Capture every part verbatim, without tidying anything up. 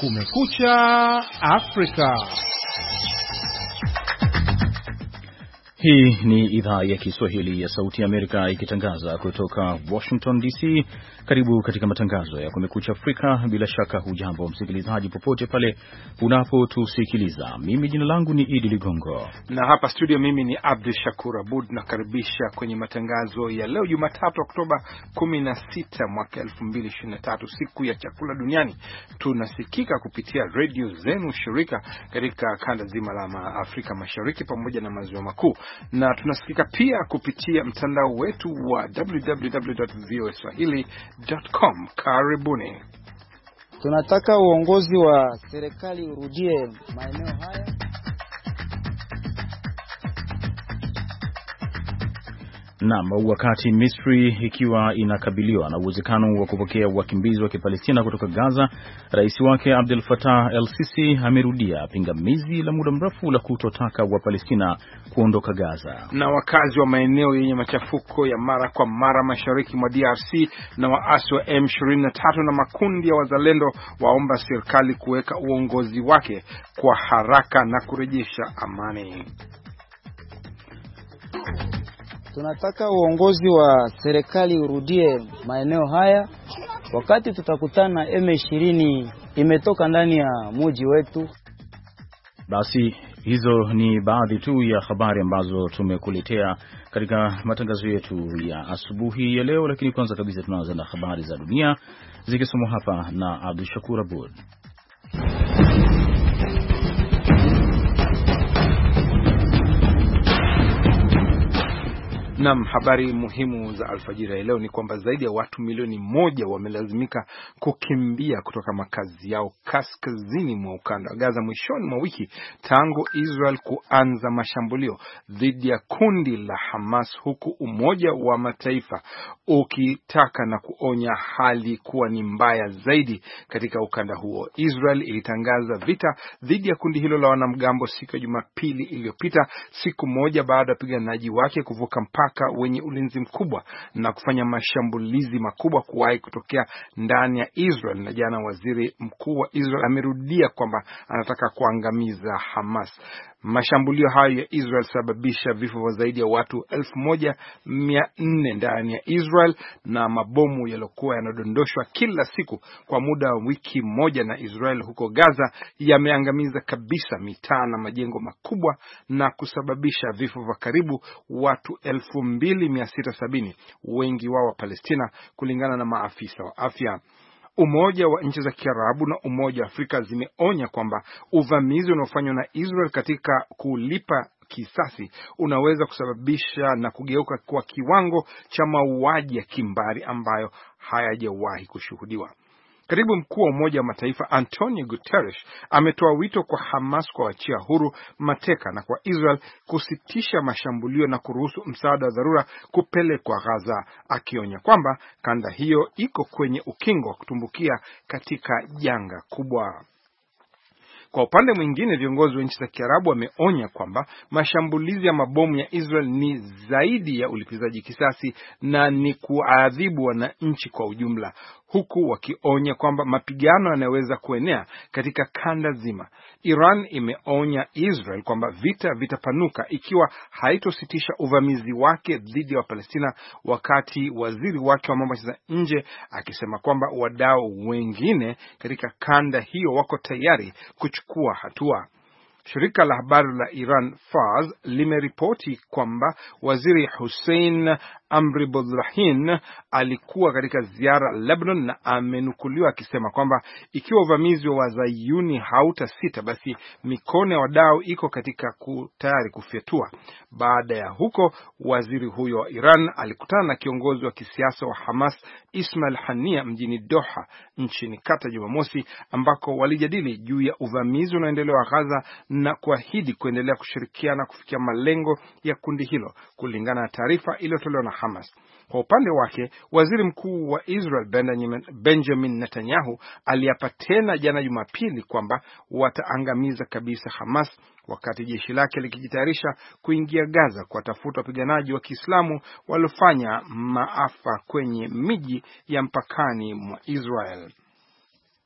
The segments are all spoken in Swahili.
Kumekucha Afrika. Hii ni idhaa ya Kiswahili ya Sauti ya Amerika ikitangaza kutoka Washington D C. Karibu katika matangazo ya Kumekucha Afrika. Bila shaka hujambo msikilizaji popote pale unapotusikiliza. Mimi jina langu ni Idi Ligongo. Na hapa studio mimi ni Abdul Shakur Abud, na karibisha kwenye matangazo ya leo Jumatatu Oktoba kumi na sita mwaka elfu mbili ishirini na tatu, siku ya chakula duniani. Tunasikika kupitia radio zenu shirika katika kanda zima la Afrika Mashariki pamoja na maziwa makuu, na tunasikika pia kupitia mtandao wetu wa w w w dot voa swahili dot com. Karibuni. Tunataka uongozi wa serikali urudie maeneo haya. Naam, wakati Misri ikiwa inakabiliwa na uwezekano wa kupokea wakimbizi wa Kipalestina kutoka Gaza, rais wake Abdel Fattah el-Sisi amerudia pingamizi la muda mrefu la kutotaka wa Palestina kuondoka Gaza. Na wakazi wa maeneo yenye machafuko ya mara kwa mara mashariki mwa D R C na waasi wa M ishirini na tatu na makundi ya wazalendo waomba serikali kuweka uongozi wake kwa haraka na kurejesha amani. Tunataka uongozi wa serikali urudie maeneo haya. Wakati tutakutana M ishirini imetoka ndani ya mji wetu. Basi hizo ni baadhi tu ya habari ambazo tumekuletea katika matangazo yetu ya asubuhi ya leo, lakini kwanza kabisa tunaanza na habari za dunia zikisomwa hapa na Abdul Shakur Abud. Naam, habari muhimu za alfajiri ya leo ni kwamba zaidi ya watu milioni moja wamelazimika kukimbia kutoka makazi yao kaskazini mwa ukanda wa Gaza mwishoni mwa wiki tangu Israel kuanza mashambulio dhidi ya kundi la Hamas, huku Umoja wa Mataifa ukitaka na kuonya hali kuwa ni mbaya zaidi katika ukanda huo. Israel ilitangaza vita dhidi ya kundi hilo la wanamgambo siku ya Jumapili iliyopita, siku moja baada ya wapiganaji wake kuvuka mpaka wenye ulinzi mkubwa na kufanya mashambulizi makubwa kuwahi kutokea ndani ya Israel. Na jana waziri mkuu wa Israel amerudia kwamba anataka kuangamiza Hamas. Mashambulio hayo ya Israel sababisha vifo vya zaidi ya watu elfu moja mia nne ndani ya Israel, na mabomu yaliokuwa yanadondoshwa kila siku kwa muda wa wiki moja na Israel huko Gaza yameangamiza kabisa mitaa na majengo makubwa na kusababisha vifo vya karibu watu elfu mbili mia sita sabini, wengi wao wa Palestina, kulingana na maafisa wa afya. Umoja wa nchi za Kiarabu na Umoja wa Afrika zimeonya kwamba uvamizi unaofanywa na Israel katika kulipa kisasi unaweza kusababisha na kugeuka kwa kiwango cha mauaji ya kimbari ambayo hayajawahi kushuhudiwa. Katibu mkuu wa Umoja wa Mataifa Antonio Guterres ametoa wito kwa Hamas kuachia huru mateka na kwa Israel kusitisha mashambulio na kuruhusu msaada wa dharura kupelekwa Gaza, akionya kwamba kanda hiyo iko kwenye ukingo wa kutumbukia katika janga kubwa. Kwa upande mwingine, viongozi wa nchi za Kiarabu wameonya kwamba mashambulizi ya mabomu ya Israel ni zaidi ya ulipizaji kisasi na ni kuadhibu wananchi kwa ujumla, huku wakionya kwamba mapigano yanaweza kuenea katika kanda zima. Iran imeonya Israel kwamba vita vitapanuka ikiwa haitositisha uvamizi wake dhidi ya Wapalestina, wakati waziri wake wa mambo ya nje akisema kwamba wadau wengine katika kanda hiyo wako tayari kuchukua hatua. Shirika la habari la Iran Fars limeripoti kwamba waziri Hussein Amri-Bodrahin alikuwa katika ziara Lebanon na amenukuliwa akisema kwamba ikiwa uvamizi wa Wazayuni hautasita, basi mikono ya wadau iko katika tayari kufyatua. Baada ya huko, waziri huyo wa Iran alikutana na kiongozi wa kisiasa wa Hamas Ismail Haniyeh mjini Doha nchini Qatar Jumamosi, ambako walijadili juu ya uvamizi unaoendelea wa Gaza na kuahidi kuendelea kushirikiana kufikia malengo ya kundi hilo, kulingana na taarifa iliyotolewa na Hamas. Kwa upande wake, waziri mkuu wa Israel Benjamin Netanyahu aliapa tena jana Jumapili kwamba wataangamiza kabisa Hamas, wakati jeshi lake likijitayarisha kuingia Gaza kuwatafuta wapiganaji wa Kiislamu waliofanya maafa kwenye miji ya mpakani mwa Israel.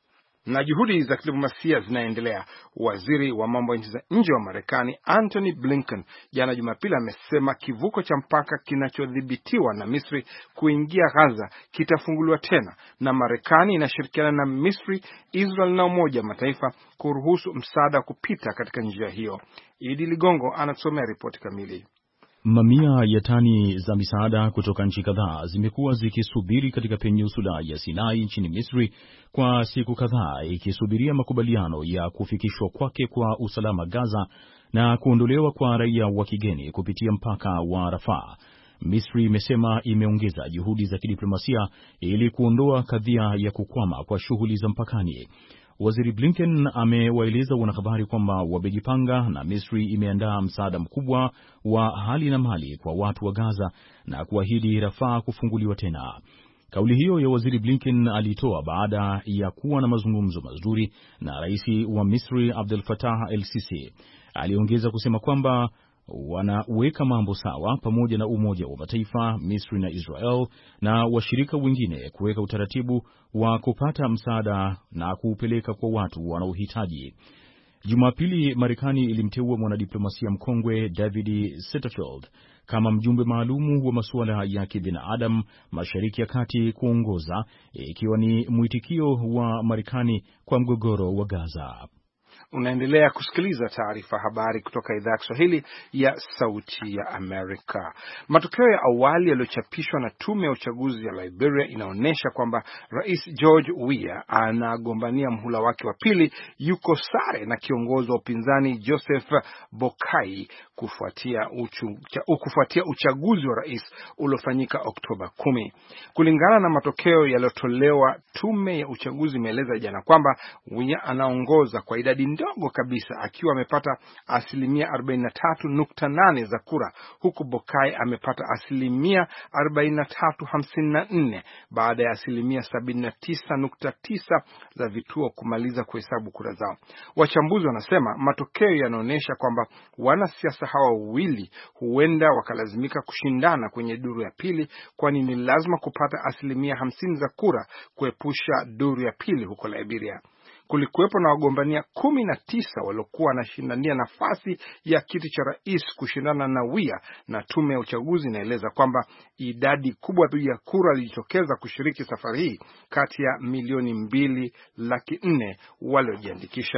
Na juhudi za kidiplomasia zinaendelea. Waziri wa mambo ya nchi za nje wa Marekani Antony Blinken jana Jumapili amesema kivuko cha mpaka kinachodhibitiwa na Misri kuingia Gaza kitafunguliwa tena, na Marekani inashirikiana na Misri, Israel na Umoja wa Mataifa kuruhusu msaada kupita katika njia hiyo. Idi Ligongo anatusomea ripoti kamili. Mamia ya tani za misaada kutoka nchi kadhaa zimekuwa zikisubiri katika peninsula ya Sinai nchini Misri kwa siku kadhaa, ikisubiria makubaliano ya kufikishwa kwake kwa usalama Gaza na kuondolewa kwa raia wa kigeni kupitia mpaka wa Rafah. Misri imesema imeongeza juhudi za kidiplomasia ili kuondoa kadhia ya kukwama kwa shughuli za mpakani. Waziri Blinken amewaeleza wanahabari kwamba wamejipanga na Misri imeandaa msaada mkubwa wa hali na mali kwa watu wa Gaza na kuahidi Rafah kufunguliwa tena. Kauli hiyo ya Waziri Blinken alitoa baada ya kuwa na mazungumzo mazuri na Rais wa Misri Abdel Fattah el-Sisi. Aliongeza kusema kwamba wanaweka mambo sawa pamoja na Umoja wa Mataifa, Misri na Israel na washirika wengine kuweka utaratibu wa kupata msaada na kuupeleka kwa watu wanaohitaji. Jumapili, Marekani ilimteua mwanadiplomasia mkongwe David Satterfield kama mjumbe maalumu wa masuala ya kibinadamu Mashariki ya Kati kuongoza, ikiwa ni mwitikio wa Marekani kwa mgogoro wa Gaza. Unaendelea kusikiliza taarifa habari kutoka idhaa ya Kiswahili ya Sauti ya Amerika. Matokeo ya awali yaliyochapishwa na tume ya uchaguzi ya Liberia inaonyesha kwamba Rais George Weah anagombania mhula wake wa pili yuko sare na kiongozi wa upinzani Joseph Boakai kufuatia uchu, kufuatia uchaguzi wa rais uliofanyika Oktoba kumi. Kulingana na matokeo yaliyotolewa, tume ya uchaguzi imeeleza jana kwamba Weah anaongoza kwa idadi ndogo kabisa akiwa amepata asilimia arobaini na tatu nukta nane za kura, huku Boakai amepata asilimia arobaini na tatu nukta hamsini na nne baada ya asilimia sabini na tisa nukta tisa za vituo kumaliza kuhesabu kura zao. Wachambuzi wanasema matokeo yanaonyesha kwamba wanasiasa hawa wawili huenda wakalazimika kushindana kwenye duru ya pili, kwani ni lazima kupata asilimia hamsini za kura kuepusha duru ya pili huko Liberia. Kulikuwepo na wagombania kumi na tisa waliokuwa wanashindania nafasi ya kiti cha rais kushindana na Weah, na tume ya uchaguzi inaeleza kwamba idadi kubwa ya kura ilijitokeza kushiriki safari hii kati ya milioni mbili laki nne waliojiandikisha.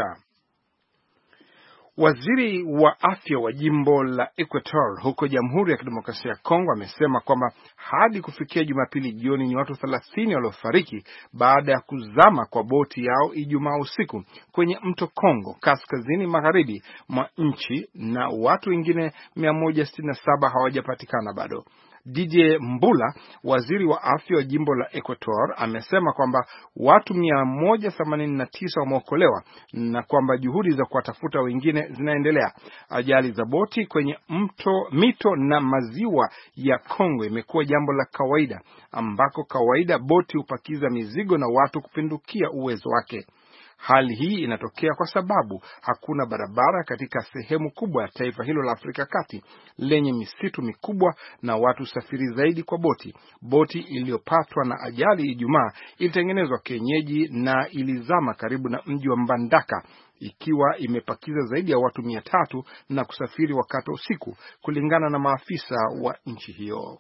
Waziri wa afya wa jimbo la Equator huko Jamhuri ya Kidemokrasia ya Kongo amesema kwamba hadi kufikia Jumapili jioni ni watu thelathini waliofariki baada ya kuzama kwa boti yao Ijumaa usiku kwenye mto Kongo kaskazini magharibi mwa nchi, na watu wengine mia moja sitini na saba hawajapatikana bado. D J Mbula, waziri wa afya wa jimbo la Equator, amesema kwamba watu mia moja themanini na tisa wameokolewa na kwamba juhudi za kuwatafuta wengine zinaendelea. Ajali za boti kwenye mto, mito na maziwa ya Kongo imekuwa jambo la kawaida, ambako kawaida boti hupakiza mizigo na watu kupindukia uwezo wake. Hali hii inatokea kwa sababu hakuna barabara katika sehemu kubwa ya taifa hilo la Afrika Kati lenye misitu mikubwa na watu safiri zaidi kwa boti. Boti iliyopatwa na ajali Ijumaa ilitengenezwa kienyeji na ilizama karibu na mji wa Mbandaka ikiwa imepakiza zaidi ya watu mia tatu na kusafiri wakati usiku, kulingana na maafisa wa nchi hiyo.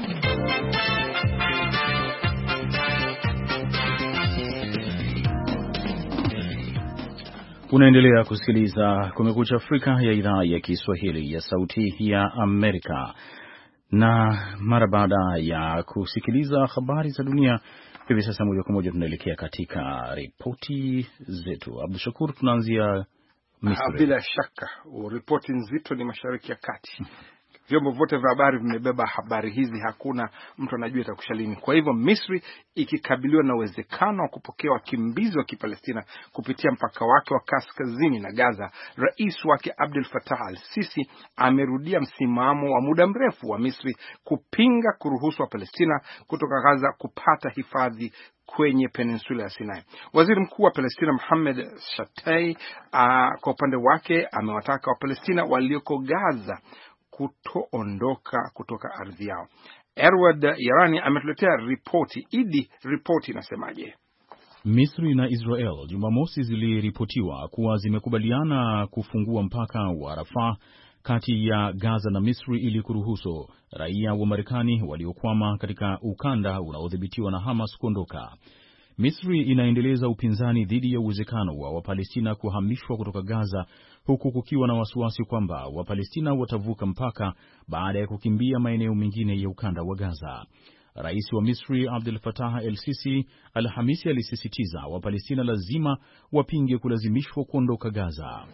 Unaendelea kusikiliza Kumekucha Afrika ya idhaa ya Kiswahili ya Sauti ya Amerika. Na mara baada ya kusikiliza habari za dunia, hivi sasa moja kwa moja tunaelekea katika ripoti zetu. Abdul Shakur, tunaanzia Misri. Bila shaka, ripoti nzito ni Mashariki ya Kati. Vyombo vyote vya habari vimebeba habari hizi, hakuna mtu anajua itakusha lini. Kwa hivyo Misri ikikabiliwa na uwezekano wa kupokea wakimbizi wa Kipalestina kupitia mpaka wake wa kaskazini na Gaza, rais wake Abdel Fattah al-Sisi amerudia msimamo wa muda mrefu wa Misri kupinga kuruhusu wa Palestina kutoka Gaza kupata hifadhi kwenye peninsula ya Sinai. Waziri Mkuu wa Palestina Mohamed Shtayyeh kwa upande wake amewataka wa Palestina walioko Gaza kutoondoka kutoka ardhi yao. Edward Yarani ametuletea ripoti. Idi, ripoti inasemaje? Misri na Israel Jumamosi ziliripotiwa kuwa zimekubaliana kufungua mpaka wa Rafah kati ya Gaza na Misri ili kuruhusu raia wa Marekani waliokwama katika ukanda unaodhibitiwa na Hamas kuondoka. Misri inaendeleza upinzani dhidi ya uwezekano wa Wapalestina kuhamishwa kutoka Gaza, huku kukiwa na wasiwasi kwamba Wapalestina watavuka mpaka baada ya kukimbia maeneo mengine ya ukanda wa Gaza. Rais wa Misri Abdel Fattah el-Sisi Alhamisi alisisitiza Wapalestina lazima wapinge kulazimishwa kuondoka Gaza.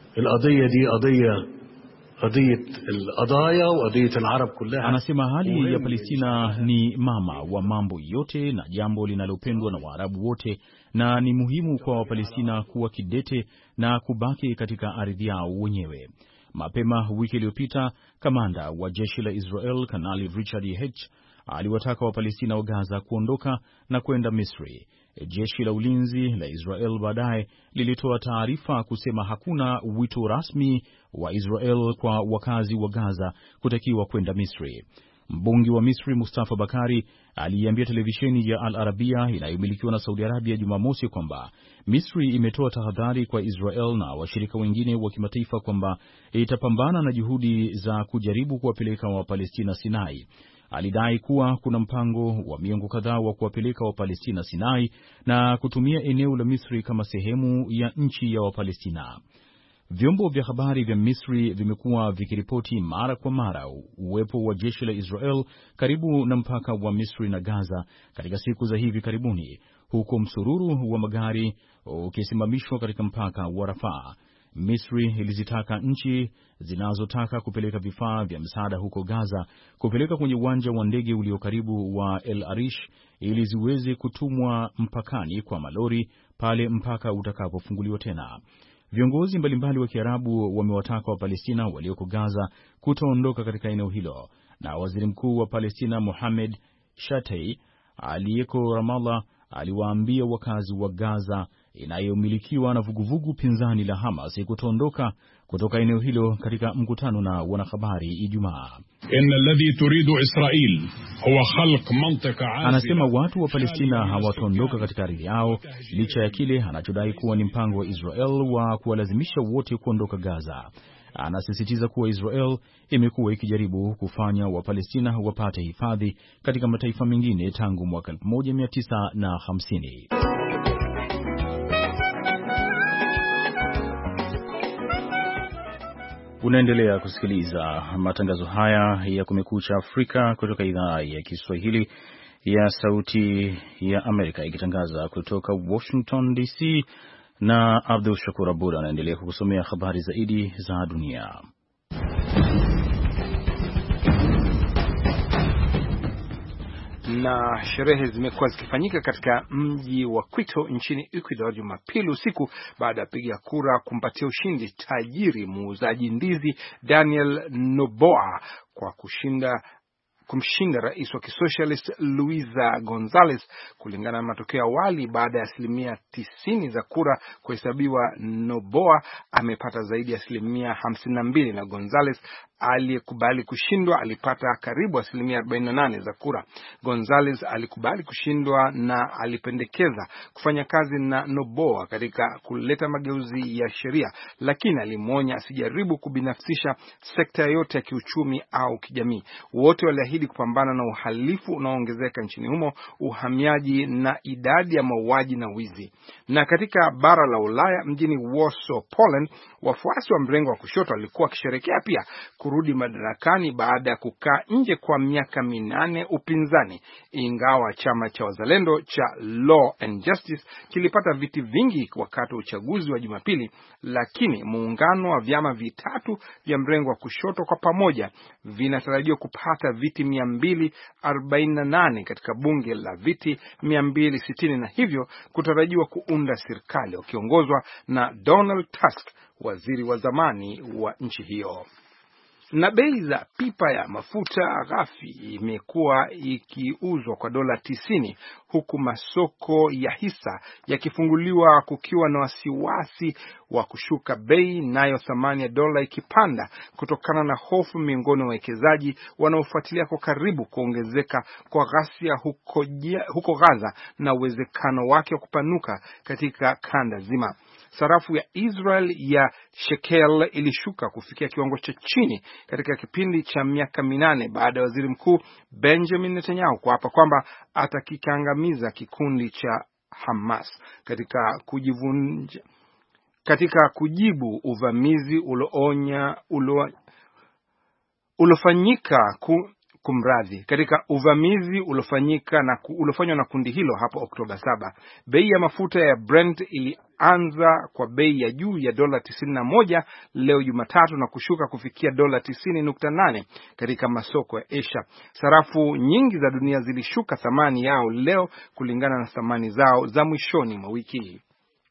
Anasema hali ya Palestina ni mama wa mambo yote na jambo linalopendwa na Waarabu wote, na ni muhimu kwa Wapalestina kuwa kidete na kubaki katika ardhi yao wenyewe. Mapema wiki iliyopita, kamanda wa jeshi la Israel Kanali Richard H aliwataka Wapalestina wa Gaza kuondoka na kwenda Misri. Jeshi la ulinzi la Israel baadaye lilitoa taarifa kusema hakuna wito rasmi wa Israel kwa wakazi wa Gaza kutakiwa kwenda Misri. Mbunge wa Misri Mustafa Bakari aliambia televisheni ya Al Arabia inayomilikiwa na Saudi Arabia Jumamosi kwamba Misri imetoa tahadhari kwa Israel na washirika wengine wa kimataifa kwamba itapambana na juhudi za kujaribu kuwapeleka Wapalestina Sinai. Alidai kuwa kuna mpango wa miongo kadhaa wa kuwapeleka Wapalestina Sinai na kutumia eneo la Misri kama sehemu ya nchi ya Wapalestina. Vyombo vya habari vya Misri vimekuwa vikiripoti mara kwa mara uwepo wa jeshi la Israel karibu na mpaka wa Misri na Gaza katika siku za hivi karibuni, huko msururu wa magari ukisimamishwa katika mpaka wa Rafah. Misri ilizitaka nchi zinazotaka kupeleka vifaa vya msaada huko Gaza kupeleka kwenye uwanja wa ndege ulio karibu wa El Arish ili ziweze kutumwa mpakani kwa malori pale mpaka utakapofunguliwa tena. Viongozi mbalimbali wa Kiarabu wamewataka Wapalestina walioko Gaza kutoondoka katika eneo hilo, na waziri mkuu wa Palestina Mohamed Shatei aliyeko Ramallah aliwaambia wakazi wa Gaza inayomilikiwa na vuguvugu pinzani la Hamas kutoondoka kutoka eneo hilo katika mkutano na wanahabari Ijumaa. Inna alladhi turidu Israel huwa khalq mantika. Anasema watu wa Palestina hawataondoka katika ardhi yao licha ya kile anachodai kuwa ni mpango wa Israel wa kuwalazimisha wote kuondoka Gaza. Anasisitiza kuwa Israel imekuwa ikijaribu kufanya Wapalestina wapate hifadhi katika mataifa mengine tangu mwaka elfu moja mia tisa hamsini. Unaendelea kusikiliza matangazo haya ya Kumekucha Afrika kutoka idhaa ya Kiswahili ya Sauti ya Amerika, ikitangaza kutoka Washington D C, na Abdul Shakur Abud anaendelea kukusomea habari zaidi za dunia. Na sherehe zimekuwa zikifanyika katika mji wa Quito nchini Ecuador Jumapili usiku baada ya piga kura kumpatia ushindi tajiri muuzaji ndizi Daniel Noboa kwa kushinda kumshinda rais wa kisocialist Luisa Gonzalez. Kulingana na matokeo awali, baada ya asilimia tisini za kura kuhesabiwa, Noboa amepata zaidi ya asilimia hamsini na mbili na Gonzalez aliyekubali kushindwa alipata karibu asilimia arobaini na nane za kura. Gonzalez alikubali kushindwa na alipendekeza kufanya kazi na Noboa katika kuleta mageuzi ya sheria, lakini alimwonya asijaribu kubinafsisha sekta yote ya kiuchumi au kijamii. Wote waliahidi kupambana na uhalifu unaoongezeka nchini humo, uhamiaji na idadi ya mauaji na wizi. Na katika bara la Ulaya mjini Warsaw, Poland, wafuasi wa mrengo wa kushoto walikuwa wakisherehekea pia kurudi madarakani baada ya kukaa nje kwa miaka minane upinzani. Ingawa chama cha wazalendo cha Law and Justice kilipata viti vingi wakati wa uchaguzi wa Jumapili, lakini muungano wa vyama vitatu vya mrengo wa kushoto kwa pamoja vinatarajiwa kupata viti mia mbili arobaini na nane katika bunge la viti mia mbili sitini, na hivyo kutarajiwa kuunda serikali wakiongozwa na Donald Tusk, waziri wa zamani wa nchi hiyo. Na bei za pipa ya mafuta ghafi imekuwa ikiuzwa kwa dola tisini huku masoko ya hisa yakifunguliwa kukiwa na wasiwasi wa kushuka bei, nayo thamani ya dola ikipanda kutokana na hofu miongoni mwa wawekezaji wanaofuatilia kwa karibu kuongezeka kwa ghasia huko, huko Gaza na uwezekano wake wa kupanuka katika kanda zima. Sarafu ya Israel ya shekel ilishuka kufikia kiwango cha chini katika kipindi cha miaka minane baada ya waziri mkuu Benjamin Netanyahu kuapa kwamba atakikangamiza kikundi cha Hamas katika kujivunja katika kujibu uvamizi uloonya ulo, ulofanyika ku, kumradhi katika uvamizi ulofanyika na ulofanywa na kundi hilo hapo Oktoba saba. Bei ya mafuta ya Brent ilianza kwa bei ya juu ya dola tisini na moja leo Jumatatu na kushuka kufikia dola tisini nukta nane katika masoko ya Asia. Sarafu nyingi za dunia zilishuka thamani yao leo kulingana na thamani zao za mwishoni mwa wiki hii.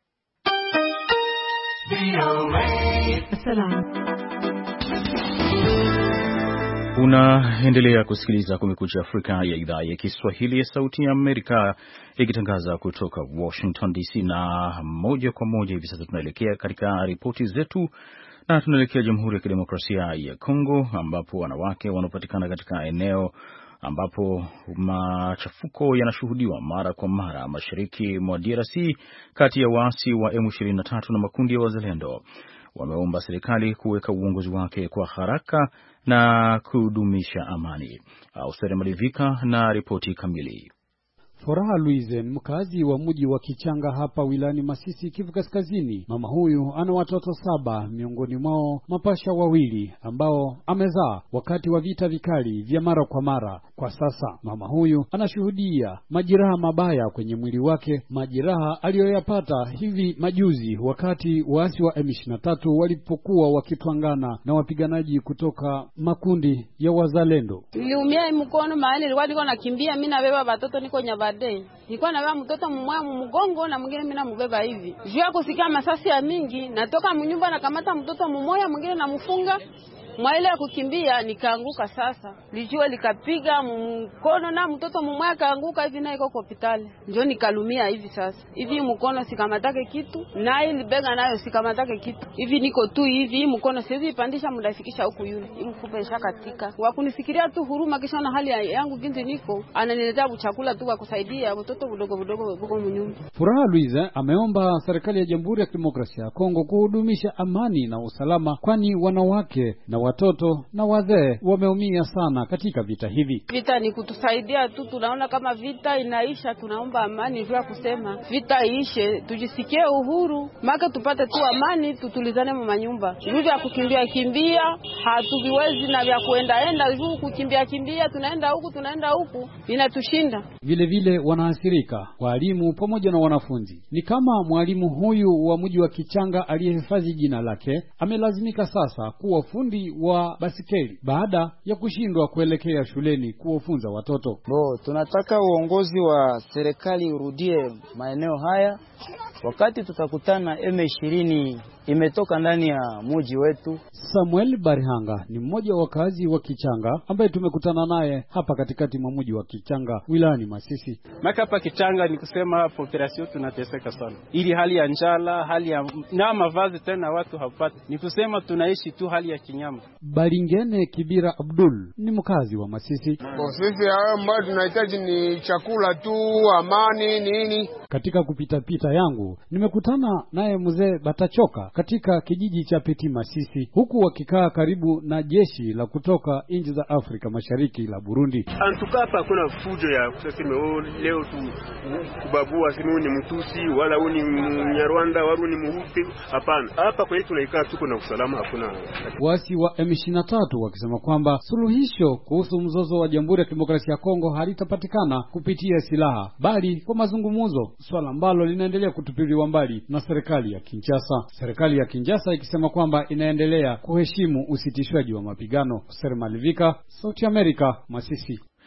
Unaendelea kusikiliza Kumekucha Afrika ya idhaa ya Kiswahili ya Sauti ya Amerika ikitangaza kutoka Washington D C, na moja kwa moja hivi sasa tunaelekea katika ripoti zetu, na tunaelekea Jamhuri ya Kidemokrasia ya Kongo ambapo wanawake wanapatikana katika eneo ambapo machafuko yanashuhudiwa mara kwa mara mashariki mwa D R C kati ya waasi wa M ishirini na tatu na makundi ya wazalendo. Wameomba serikali kuweka uongozi wake kwa haraka na kudumisha amani. Austere Malivika na ripoti kamili. Furaha Louise, mkazi wa mji wa Kichanga hapa wilani Masisi, Kivu Kaskazini. Mama huyu ana watoto saba, miongoni mwao mapasha wawili ambao amezaa wakati wa vita vikali vya mara kwa mara. Kwa sasa mama huyu anashuhudia majeraha mabaya kwenye mwili wake, majeraha aliyoyapata hivi majuzi wakati waasi wa M ishirini na tatu walipokuwa wakitwangana na wapiganaji kutoka makundi ya wazalendo. Niliumia mkono mahali nilikuwa niko nakimbia, mimi nabeba watoto niko Nyabade. Nilikuwa nabeba mtoto mmoja mgongo na mwingine mimi nambeba hivi. Juu ya kusikia masasi ya mingi, natoka mnyumba na kamata mtoto mmoja mwingine namfunga. Mwaile ya kukimbia nikaanguka sasa. Lijua likapiga mkono na mtoto mmoja kaanguka hivi na iko hospitali. Ndio nikalumia hivi sasa. Hivi mkono sikamatake kitu, na ile bega nayo sikamatake kitu. Hivi niko tu hivi mkono siwezi pandisha mdafikisha huku yule. Hii mfupa ishakatika. Wakunifikiria tu huruma kisha na hali yangu binti niko. Ananiletea chakula tu kwa kusaidia watoto vidogo vidogo huko mnyumba. Furaha Louise ameomba serikali ya Jamhuri ya Kidemokrasia ya Kongo kuhudumisha amani na usalama, kwani wanawake na watoto na wazee wameumia sana katika vita hivi. Vita ni kutusaidia tu, tunaona kama vita inaisha, tunaomba amani vya kusema vita iishe, tujisikie uhuru, maka tupate tu amani, tutulizane mwa nyumba. Juu ya kukimbia kimbia hatuviwezi na vya kuenda enda juu kukimbia kimbia, tunaenda huku tunaenda huku inatushinda. Vile vile wanaathirika walimu pamoja na wanafunzi. Ni kama mwalimu huyu wa mji wa Kichanga aliyehifadhi jina lake amelazimika sasa kuwa fundi wa basikeli baada ya kushindwa kuelekea shuleni kuwafunza watoto. Bo, tunataka uongozi wa serikali urudie maeneo haya. Wakati tutakutana M ishirini imetoka ndani ya mji wetu. Samuel Barihanga ni mmoja wa wakazi wa Kichanga ambaye tumekutana naye hapa katikati mwa mji wa Kichanga wilayani Masisi. Maka hapa Kichanga ni kusema population tunateseka sana. Ili hali ya njala, hali ya na mavazi tena watu hapati. Ni kusema tunaishi tu hali ya kinyama. Baringene Kibira Abdul ni mkazi wa Masisi. Kwa sisi haya ambayo tunahitaji ni chakula tu, amani nini. Katika kupita pita yangu nimekutana naye mzee Batachoka katika kijiji cha Peti Masisi, huku wakikaa karibu na jeshi la kutoka nchi za Afrika Mashariki la Burundi. Antuka hapa kuna fujo ya kusema leo tu kubabua simu ni mtusi wala uni Mnyarwanda wala ni Muhutu, hapana. Hapa kwa hiyo tunaikaa tuko na usalama, hakuna. Wasi wa M ishirini na tatu wakisema kwamba suluhisho kuhusu mzozo wa Jamhuri ya Kidemokrasia ya Kongo halitapatikana kupitia silaha bali kwa mazungumzo, swala ambalo linaendelea kutupiliwa mbali na serikali ya Kinshasa. Serikali ya Kinshasa ikisema kwamba inaendelea kuheshimu usitishwaji wa mapigano. Austere Malivika, Sauti ya Amerika, Masisi.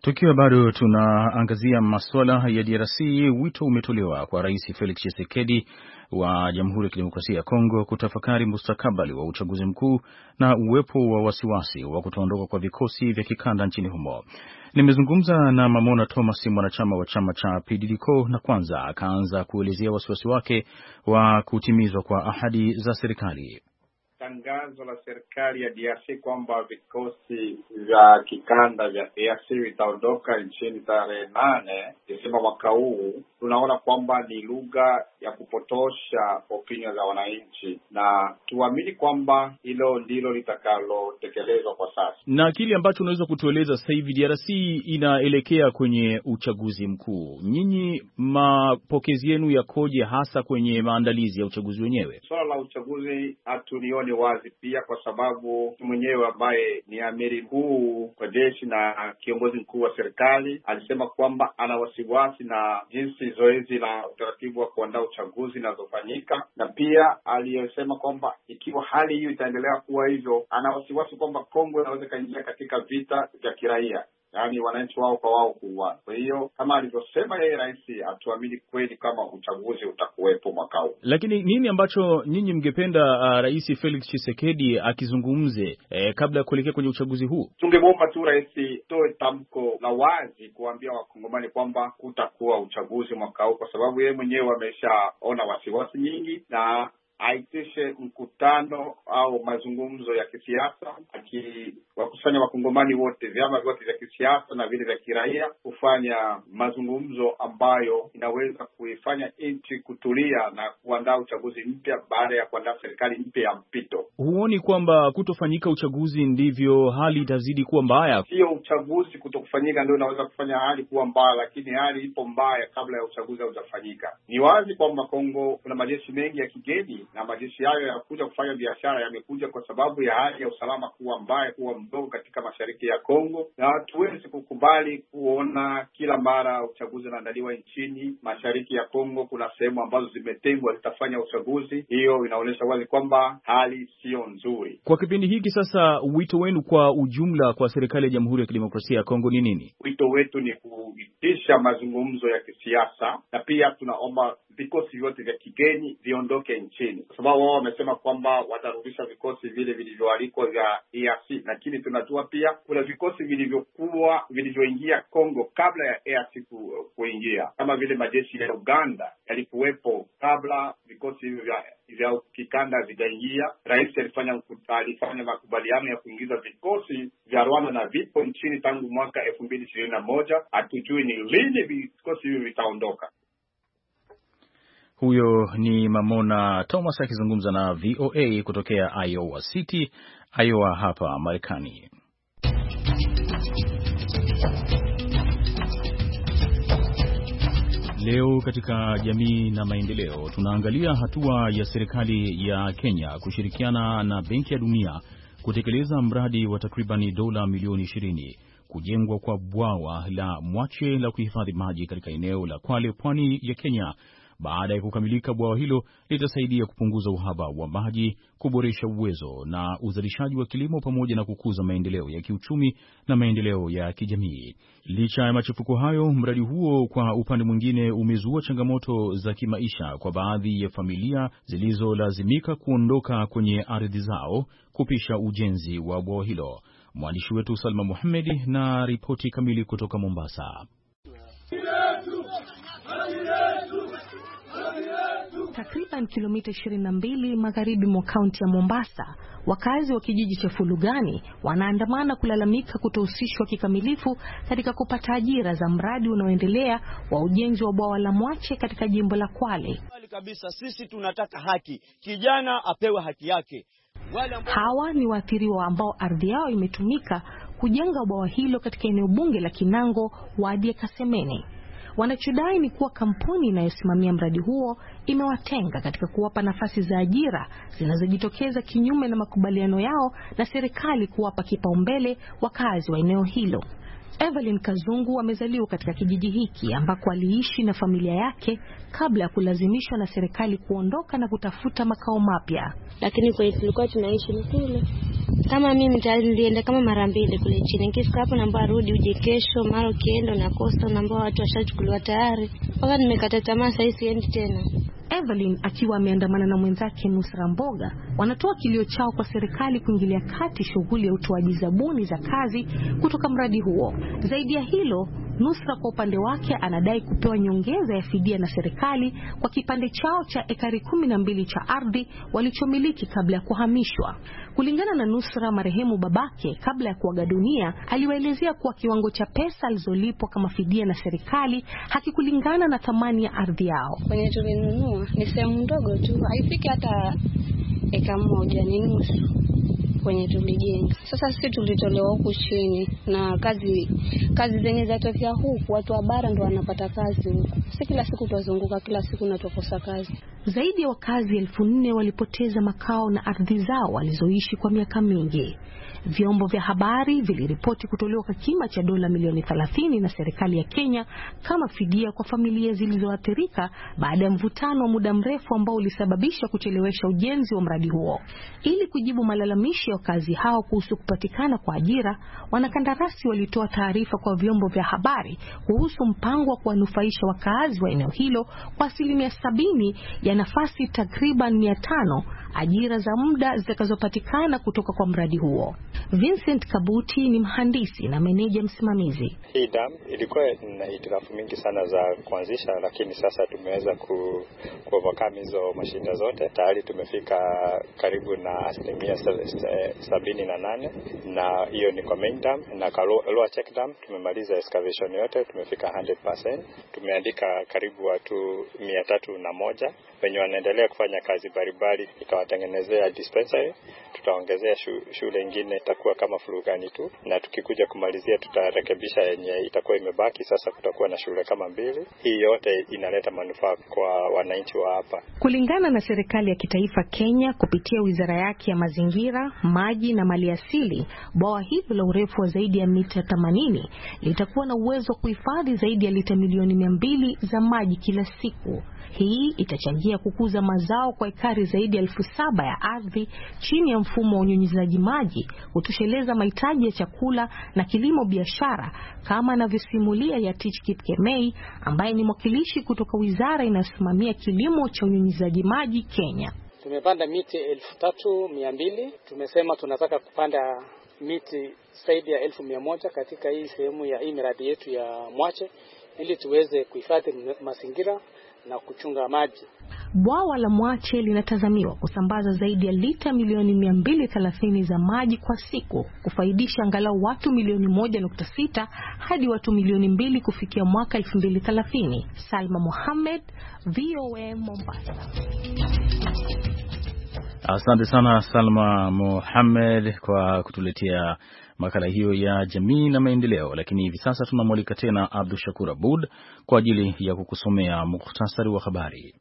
Tukiwa bado tunaangazia masuala ya D R C, wito umetolewa kwa Rais Felix Tshisekedi wa Jamhuri ya Kidemokrasia ya Kongo kutafakari mustakabali wa uchaguzi mkuu na uwepo wa wasiwasi wa kutoondoka kwa vikosi vya kikanda nchini humo. Nimezungumza na Mamona Thomas, mwanachama wa chama cha P D D C O, na kwanza akaanza kuelezea wasiwasi wake wa kutimizwa kwa ahadi za serikali. Tangazo la serikali ya D R C kwamba vikosi vya kikanda vya D R C vitaondoka nchini tarehe nane Desemba mwaka huu, tunaona kwamba ni lugha ya kupotosha opinion za wananchi, na tuamini kwamba hilo ndilo litakalotekelezwa kwa sasa. Na kile ambacho unaweza kutueleza sasa hivi, D R C inaelekea kwenye uchaguzi mkuu. Nyinyi mapokezi yenu yakoje hasa kwenye maandalizi ya uchaguzi wenyewe? Swala la uchaguzi hatulioni wazi pia, kwa sababu mwenyewe ambaye ni amiri mkuu kwa jeshi na kiongozi mkuu wa serikali alisema kwamba ana wasiwasi na jinsi zoezi la utaratibu wa kuandaa uchaguzi linazofanyika, na pia aliyesema kwamba ikiwa hali hiyo itaendelea kuwa hivyo, ana wasiwasi kwamba Kongo inaweza kaingia katika vita vya kiraia, yaani wananchi wao kwa wao kuuana. Kwa hiyo kama alivyosema yeye rais, hatuamini kweli kama uchaguzi utakuwepo mwaka huu. Lakini nini ambacho nyinyi mngependa uh, Rais Felix Tshisekedi akizungumze eh, kabla ya kuelekea kwenye uchaguzi huu? Tungemwomba tu rais toe tamko la wazi kuambia wakongomani kwamba kutakuwa uchaguzi mwaka huu, kwa sababu yeye mwenyewe ameshaona wasiwasi nyingi, na aitishe mkutano au mazungumzo ya kisiasa akiwakusanya wakongomani wote, vyama vyote vya kisiasa na vile vya kiraia, kufanya mazungumzo ambayo inaweza kuifanya nchi kutulia na kuandaa uchaguzi mpya baada ya kuandaa serikali mpya ya mpito. Huoni kwamba kutofanyika uchaguzi ndivyo hali itazidi kuwa mbaya? Sio uchaguzi kutokufanyika ndio unaweza kufanya hali kuwa mbaya, lakini hali ipo mbaya kabla ya uchaguzi haujafanyika. Ni wazi kwamba Kongo kuna majeshi mengi ya kigeni, na majeshi hayo yanakuja kufanya biashara, yamekuja kwa sababu ya hali ya usalama kuwa mbaya, kuwa mdogo katika mashariki ya Kongo, na hatuwezi kukubali kuona kila mara uchaguzi unaandaliwa nchini mashariki ya Kongo. Kuna sehemu ambazo zimetengwa zitafanya uchaguzi. Hiyo inaonyesha wazi kwamba hali sio nzuri. Kwa kipindi hiki sasa, wito wenu kwa ujumla kwa serikali ya Jamhuri ya Kidemokrasia ya Kongo ni nini? Wito wetu ni kuitisha mazungumzo ya kisiasa, na pia tunaomba vikosi vyote vya kigeni viondoke nchini, kwa sababu wao wamesema kwamba watarudisha vikosi vile vilivyoalikwa vya E A C, lakini tunajua pia kuna vikosi vilivyokuwa vilivyoingia Kongo kabla ya E A C ku, kuingia, kama vile majeshi ya Uganda yalikuwepo kabla vikosi vya vya kikanda vijaingia. Rais alifanya alifanya makubaliano ya kuingiza vikosi vya Rwanda na vipo nchini tangu mwaka elfu mbili ishirini na moja. Hatujui ni lini vikosi hivi vitaondoka. Huyo ni Mamona Thomas akizungumza na V O A kutokea Iowa City, Iowa hapa Marekani. Leo katika jamii na maendeleo tunaangalia hatua ya serikali ya Kenya kushirikiana na Benki ya Dunia kutekeleza mradi wa takribani dola milioni ishirini kujengwa kwa bwawa la Mwache la kuhifadhi maji katika eneo la Kwale, pwani ya Kenya. Baada ya kukamilika, bwawa hilo litasaidia kupunguza uhaba wa maji, kuboresha uwezo na uzalishaji wa kilimo pamoja na kukuza maendeleo ya kiuchumi na maendeleo ya kijamii. Licha ya machafuko hayo, mradi huo kwa upande mwingine umezua changamoto za kimaisha kwa baadhi ya familia zilizolazimika kuondoka kwenye ardhi zao kupisha ujenzi wa bwawa hilo. Mwandishi wetu Salma Muhammad na ripoti kamili kutoka Mombasa. Takriban kilomita ishirini na mbili magharibi mwa kaunti ya Mombasa, wakazi wa kijiji cha Fulugani wanaandamana kulalamika kutohusishwa kikamilifu katika kupata ajira za mradi unaoendelea wa ujenzi wa bwawa la Mwache katika jimbo la Kwale. Kabisa sisi tunataka haki. Kijana apewe haki yake. Hawa ni waathiriwa ambao ardhi yao imetumika kujenga bwawa hilo katika eneo bunge la Kinango, wadi ya Kasemeni. Wanachodai ni kuwa kampuni inayosimamia mradi huo imewatenga katika kuwapa nafasi za ajira zinazojitokeza kinyume na makubaliano yao na serikali kuwapa kipaumbele wakazi wa eneo hilo. Evelyn Kazungu amezaliwa katika kijiji hiki ambako aliishi na familia yake kabla ya kulazimishwa na serikali kuondoka na kutafuta makao mapya. Lakini kwa tulikuwa tunaishi ni kule. Kama mimi nilienda kama mara mbili kule chini. Nikifika hapo naomba rudi uje kesho, mara ukienda na kosa naomba watu washachukuliwa tayari. Mpaka nimekata tamaa sasa siendi tena. Evelyn akiwa ameandamana na mwenzake Nusra Mboga wanatoa kilio chao kwa serikali kuingilia kati shughuli ya utoaji zabuni za kazi kutoka mradi huo. Zaidi ya hilo, Nusra kwa upande wake anadai kupewa nyongeza ya fidia na serikali kwa kipande chao cha ekari kumi na mbili cha ardhi walichomiliki kabla ya kuhamishwa. Kulingana na Nusra, marehemu babake kabla ya kuaga dunia aliwaelezea kuwa kiwango cha pesa alizolipwa kama fidia na serikali hakikulingana na thamani ya ardhi yao. Kwenye tulinunua ni sehemu ndogo tu, haifiki hata eka moja ni nusu kwenye tulijenga. Sasa sisi tulitolewa huku chini na kazi kazi zenye zatokea huku watu wa bara ndo wanapata kazi huku. Sisi kila siku tuzunguka, kila siku na tukosa kazi. Zaidi ya wakazi elfu nne walipoteza makao na ardhi zao walizoishi kwa miaka mingi. Vyombo vya habari viliripoti kutolewa kwa kima cha dola milioni thelathini na serikali ya Kenya kama fidia kwa familia zilizoathirika baada ya mvutano wa muda mrefu ambao ulisababisha kuchelewesha ujenzi wa mradi huo. Ili kujibu malalamishi ya wakazi hao kuhusu kupatikana kwa ajira, wanakandarasi walitoa taarifa kwa vyombo vya habari kuhusu mpango wa kuwanufaisha wakazi wa eneo hilo kwa asilimia sabini ya nafasi takriban mia tano ajira za muda zitakazopatikana kutoka kwa mradi huo. Vincent Kabuti ni mhandisi na meneja msimamizi. Hii dam ilikuwa na hitilafu mingi sana za kuanzisha, lakini sasa tumeweza ku overcome hizo mashinda zote. Tayari tumefika karibu na asilimia sabini na nane, na hiyo ni kwa main dam. Na kwa lower check dam tumemaliza excavation yote, tumefika one hundred percent. Tumeandika karibu watu mia tatu na moja wenye wanaendelea kufanya kazi baribari. Ikawatengenezea dispensary, tutaongezea shule ingine itakuwa kama Fulugani tu, na tukikuja kumalizia tutarekebisha yenye itakuwa imebaki. Sasa kutakuwa na shule kama mbili. Hii yote inaleta manufaa kwa wananchi wa hapa. Kulingana na serikali ya kitaifa Kenya kupitia wizara yake ya mazingira, maji na maliasili, bwawa hilo la urefu wa zaidi ya mita themanini litakuwa na uwezo wa kuhifadhi zaidi ya lita milioni mia mbili za maji kila siku. Hii itachangia kukuza mazao kwa ekari zaidi ya elfu saba ya ardhi chini ya mfumo wa unyunyizaji maji, kutosheleza mahitaji ya chakula na kilimo biashara, kama anavyosimulia Yatich Kipkemei ambaye ni mwakilishi kutoka wizara inayosimamia kilimo cha unyunyizaji maji Kenya. Tumepanda miti elfu tatu mia mbili. Tumesema tunataka kupanda miti zaidi ya elfu mia moja katika hii sehemu ya hii miradi yetu ya Mwache ili tuweze kuhifadhi mazingira na kuchunga maji. Bwawa la Mwache linatazamiwa kusambaza zaidi ya lita milioni mia mbili thelathini za maji kwa siku, kufaidisha angalau watu milioni moja nukta sita hadi watu milioni mbili kufikia mwaka elfu mbili thelathini. Salma Mohamed, V O A Mombasa. Asante sana Salma Mohamed kwa kutuletea makala hiyo ya jamii na maendeleo. Lakini hivi sasa tunamwalika tena Abdul Shakur Abud kwa ajili ya kukusomea mukhtasari wa habari.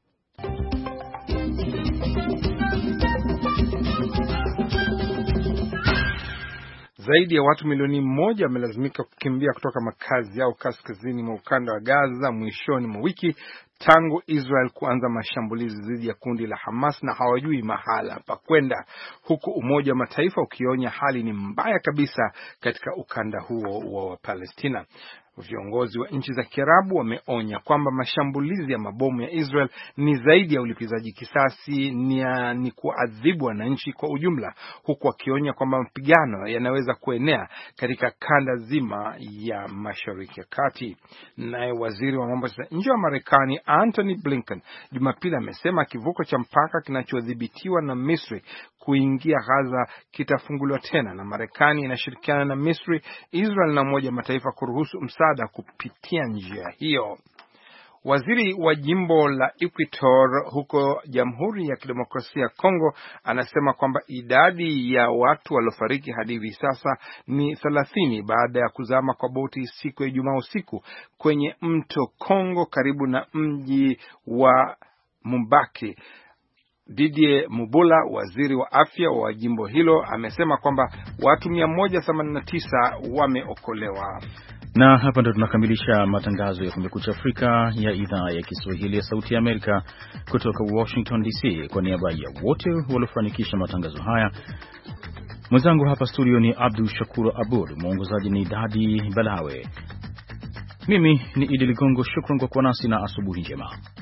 Zaidi ya watu milioni moja wamelazimika kukimbia kutoka makazi yao kaskazini mwa ukanda wa Gaza mwishoni mwa wiki tangu Israel kuanza mashambulizi dhidi ya kundi la Hamas, na hawajui mahala pa kwenda, huku Umoja wa Mataifa ukionya hali ni mbaya kabisa katika ukanda huo wa Palestina. Viongozi wa nchi za Kiarabu wameonya kwamba mashambulizi ya mabomu ya Israel ni zaidi ya ulipizaji kisasi, ni, ni kuadhibu wananchi kwa ujumla, huku wakionya kwamba mapigano yanaweza kuenea katika kanda zima ya Mashariki ya Kati. Naye waziri wa mambo ya nje wa Marekani Anthony Blinken Jumapili amesema kivuko cha mpaka kinachodhibitiwa na Misri kuingia Gaza kitafunguliwa tena, na Marekani inashirikiana na Misri, Israel na Umoja wa Mataifa kuruhusu msaada kupitia njia hiyo. Waziri wa jimbo la Equator huko Jamhuri ya Kidemokrasia ya Kongo anasema kwamba idadi ya watu waliofariki hadi hivi sasa ni thelathini baada ya kuzama kwa boti siku ya Ijumaa usiku kwenye mto Kongo karibu na mji wa Mumbaki. Didier Mubula, waziri wa afya wa jimbo hilo, amesema kwamba watu mia moja themanini na tisa wameokolewa. Na hapa ndo tunakamilisha matangazo ya Kumekucha Afrika ya idhaa ya Kiswahili ya Sauti ya Amerika kutoka Washington D C. Kwa niaba ya wote waliofanikisha matangazo haya, Mwenzangu hapa studio ni Abdul Shakur Abud, mwongozaji ni Dadi Balawe. Mimi ni Idi Ligongo, shukrani kwa kuwa nasi na asubuhi njema.